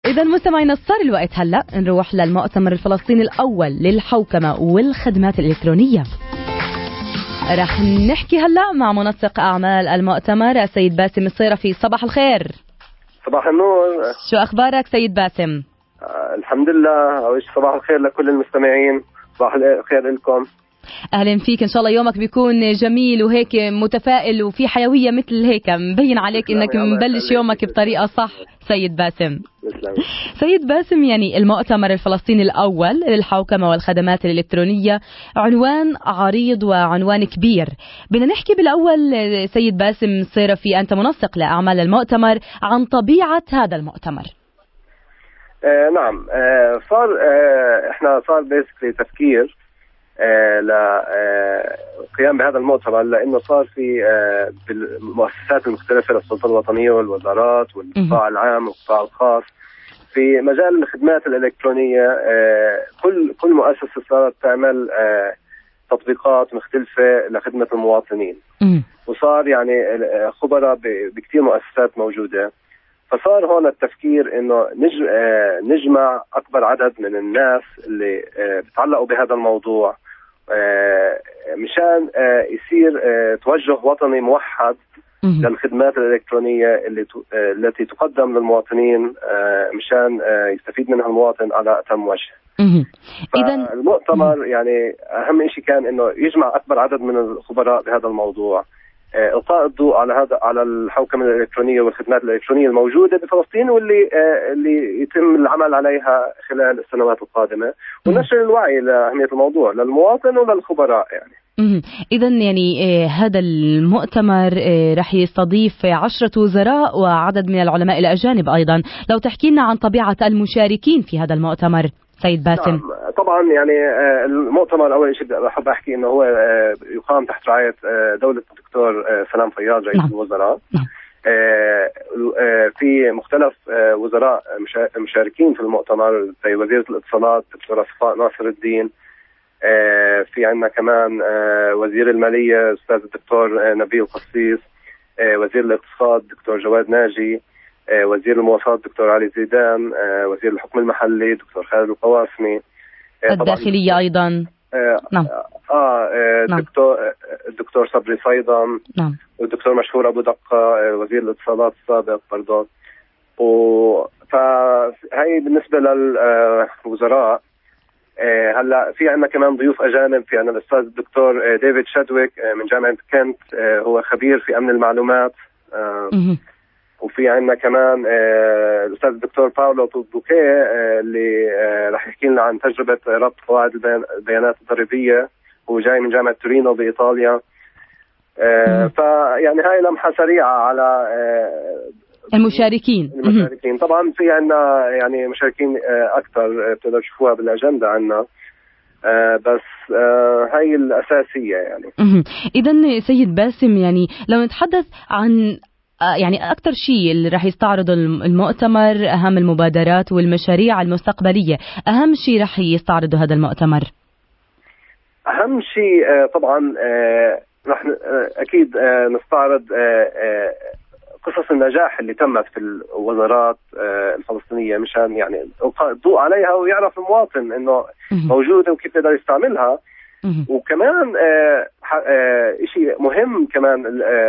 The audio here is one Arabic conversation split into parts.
إذا مستمعينا صار الوقت هلأ نروح للمؤتمر الفلسطيني الأول للحوكمة والخدمات الإلكترونية. رح نحكي هلأ مع منسق أعمال المؤتمر السيد باسم الصيرفي. صباح الخير. صباح النور. شو أخبارك سيد باسم؟ الحمد لله. صباح الخير لكل المستمعين. صباح الخير لكم. أهلا فيك، إن شاء الله يومك بيكون جميل وهيك متفائل وفي حيوية مثل هيك، مبين عليك إنك مبلش يومك بطريقة صح سيد باسم. سيد باسم، يعني المؤتمر الفلسطيني الأول للحوكمة والخدمات الإلكترونية عنوان عريض وعنوان كبير. بدنا نحكي بالأول سيد باسم الصيرفي، أنت منسق لأعمال المؤتمر، عن طبيعة هذا المؤتمر. نعم. صار بيسكلي تفكير لقيام بهذا المؤتمر، لأنه صار في بالمؤسسات المختلفة للسلطة الوطنية والوزارات والقطاع العام والقطاع الخاص في مجال الخدمات الإلكترونية. كل مؤسسة صارت تعمل تطبيقات مختلفة لخدمة المواطنين، وصار يعني خبراء بكثير مؤسسات موجودة. فصار هون التفكير انه نجمع اكبر عدد من الناس اللي بتعلقوا بهذا الموضوع، مشان يصير توجه وطني موحد للخدمات الإلكترونية التي تقدم للمواطنين، مشان يستفيد منها المواطن على أتم وجه. المؤتمر يعني أهم شيء كان إنه يجمع أكبر عدد من الخبراء بهذا الموضوع، إلقاء الضوء على الحوكمة الإلكترونية والخدمات الإلكترونية الموجودة بفلسطين واللي يتم العمل عليها خلال السنوات القادمة، ونشر الوعي لأهمية الموضوع للمواطن وللخبراء يعني. إذا يعني هذا المؤتمر رح يستضيف 10 وزراء وعدد من العلماء الأجانب أيضا. لو تحكي لنا عن طبيعة المشاركين في هذا المؤتمر سيد باسم. نعم، طبعا يعني المؤتمر أول شيء بحب أحكي إنه هو يقام تحت رعاية دولة الدكتور سلام فياض رئيس الوزراء. في مختلف وزراء مشاركين في المؤتمر، زي وزيرة الاتصالات دكتورة صفاء ناصر الدين، في عندنا كمان وزير المالية أستاذ الدكتور نبيل قصيص، وزير الاقتصاد دكتور جواد ناجي، وزير المواصلات دكتور علي زيدان، وزير الحكم المحلي دكتور خالد القواسمي، الداخلية أيضا نعم. الدكتور صبري صيدم، نعم. والدكتور مشهور أبو دقة وزير الاتصالات السابق برضه. فهي بالنسبة للوزراء. هلا في عندنا كمان ضيوف أجانب، في عندنا الأستاذ الدكتور ديفيد شادويك من جامعة كنت، هو خبير في أمن المعلومات. وفي عندنا كمان الأستاذ الدكتور باولو بوكيه اللي راح يحكي لنا عن تجربة ربط قواعد البيانات الضريبية، هو جاي من جامعة تورينو بإيطاليا. فيعني هاي لمحة سريعة على المشاركين. طبعا في عندنا يعني مشاركين أكثر بتقدروا تشوفوها بالأجندة عندنا، بس هاي الأساسية يعني. إذن سيد باسم، يعني لو نتحدث عن يعني أكثر شيء اللي راح يستعرض المؤتمر، أهم المبادرات والمشاريع المستقبلية، أهم شيء راح يستعرضه هذا المؤتمر؟ أهم شيء طبعا راح أكيد نستعرض قصص النجاح اللي تمت في الوزارات الفلسطينية، مشان يعني إلقاء الضوء عليها ويعرف المواطن إنه موجودة وكيف يقدر يستعملها. وكمان شيء مهم كمان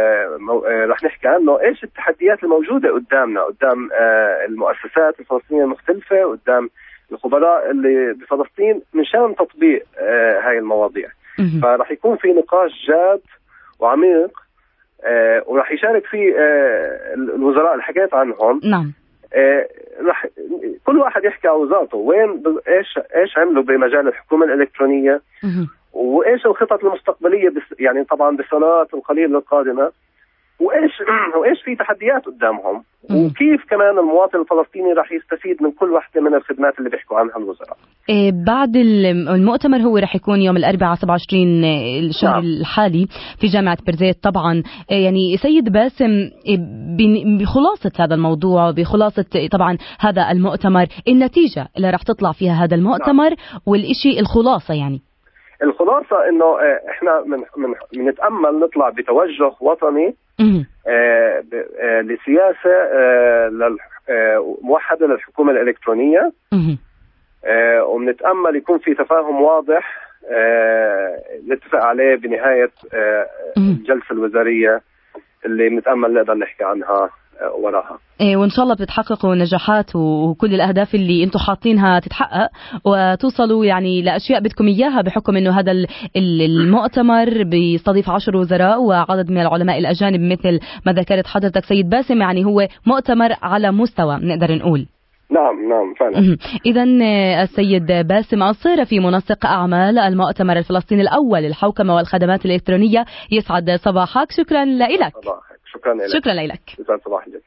رح نحكي عنه، ايش التحديات الموجودة قدامنا، قدام المؤسسات الفلسطينية المختلفة، قدام الخبراء اللي بفلسطين مشان تطبيق هاي المواضيع. فرح يكون في نقاش جاد وعميق، ورح يشارك فيه الوزراء اللي حكيت عنهم. نعم. رح كل واحد يحكي عن وزارته، وين ايش عملوا بمجال الحكومة الإلكترونية، وايش الخطط المستقبليه يعني طبعا بالسنوات القليله القادمه، وايش في تحديات قدامهم، وكيف كمان المواطن الفلسطيني راح يستفيد من كل واحده من الخدمات اللي بيحكوا عنها الوزراء. بعد المؤتمر هو راح يكون يوم الأربعاء 27 الشهر الحالي في جامعة بيرزيت طبعا. يعني سيد باسم، بخلاصة هذا الموضوع، بخلاصة طبعا هذا المؤتمر، النتيجة اللي راح تطلع فيها هذا المؤتمر والإشي الخلاصة، يعني الخلاصة انه احنا بنتأمل نطلع بتوجه وطني لسياسة موحدة للحكومة الإلكترونية، وبنتأمل يكون في تفاهم واضح نتفق عليه بنهاية الجلسة الوزارية اللي بنتأمل نقدر نحكي عنها وراها. وإن شاء الله بتتحققوا نجاحات وكل الأهداف اللي أنتم حاطينها تتحقق وتوصلوا يعني لأشياء بدكم إياها، بحكم إنه هذا المؤتمر بيستضيف 10 وزراء وعدد من العلماء الأجانب مثل ما ذكرت حضرتك سيد باسم، يعني هو مؤتمر على مستوى نقدر نقول. نعم فعلا. إذا السيد باسم الصيرفي منسق أعمال المؤتمر الفلسطيني الأول الحوكمة والخدمات الإلكترونية، يسعد صباحك. شكرا لك. شكرا لك. شكرا لك. يسعد صباحك.